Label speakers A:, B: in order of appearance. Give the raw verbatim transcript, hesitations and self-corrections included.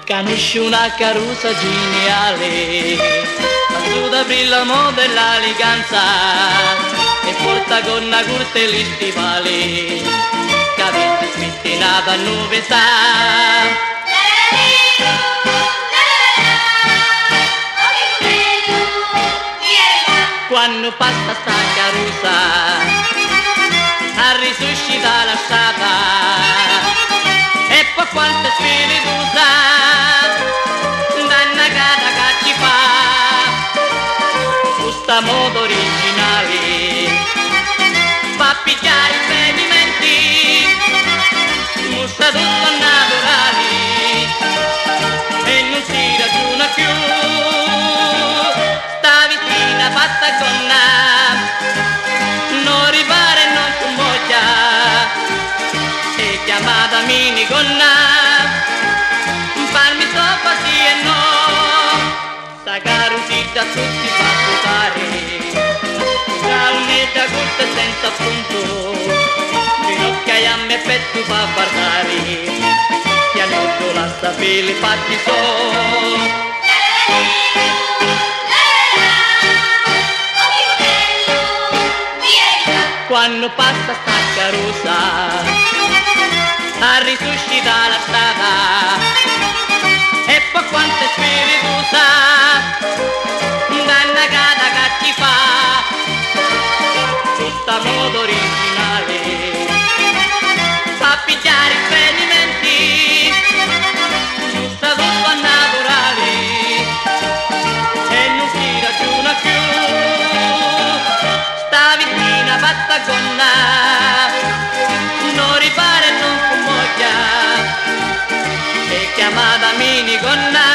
A: Canisci una carrozza geniale, ma su da brilla moda e l'eleganza, e porta gonna curta e gli stivali, che avete spettinata a novità. Quando passa sta carrozza, a risuscita la strada, e poi quante spiritosa, dannagata che ci fa, questa moda originale, fa pigliare i sentimenti, mostra tutto naturale, e non si ragiona più, sta vicina fatta con non ripara e non commoglia, e chiamata minigonna, farmi troppo sì e no, sta carusita tutti fa votare, calmetta corta e senza appunto, ginocchia e a me petto fa guardare, che hanno la sapele fatti so. Quando passa sta carrozza, a risuscita la strada, e poi quante spiritosa, dannagata che ci fa, tutta moda originale, fa pigliare i sentimenti, giusta tutto naturale, e non si ragiona più, sta vicina fatta gonna, non ripara e non commoglia, e chiamata minigonna.